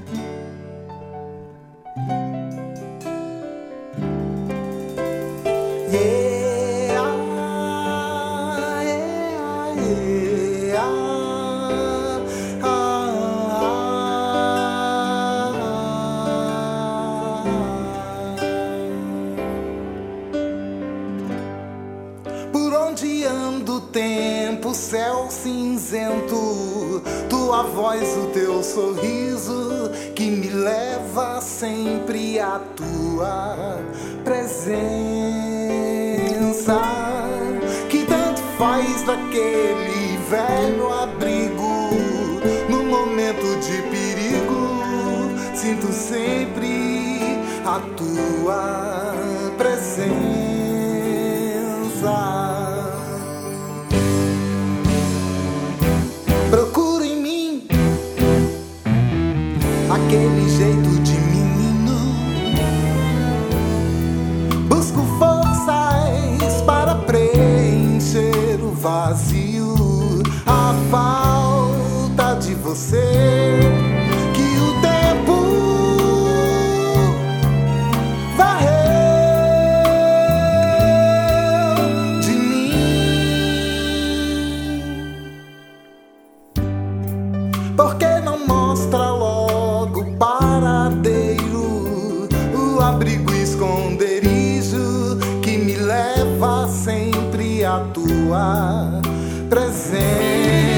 Por onde ando o tempo, céu cinzento, tua voz, o teu sorriso que me leva sempre à tua presença, que tanto faz daquele velho abrigo. No momento de perigo, sinto sempre a tua presença. Procuro em mim aquele jeito de menino, busco forças para preencher o vazio, a falta de você que o tempo varreu de mim. Por que não mostra logo o paradeiro, o abrigo e esconderijo que me leva sempre à tua presença?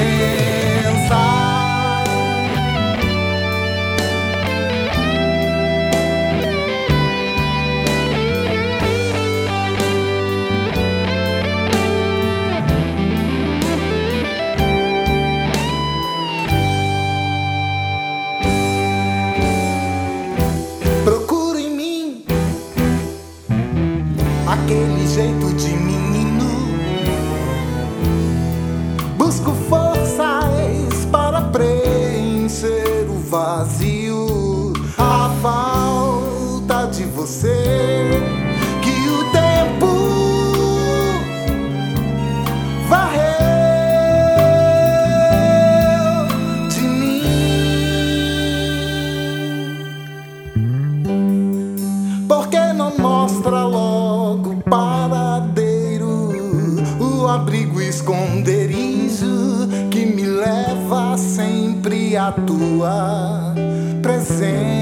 Procuro em mim aquele jeito de menino, busco forças para preencher o vazio, a falta de você que o tempo varreu de mim. Por que não mostra logo o paradeiro, o abrigo e esconderijo que me leva sempre à tua presença?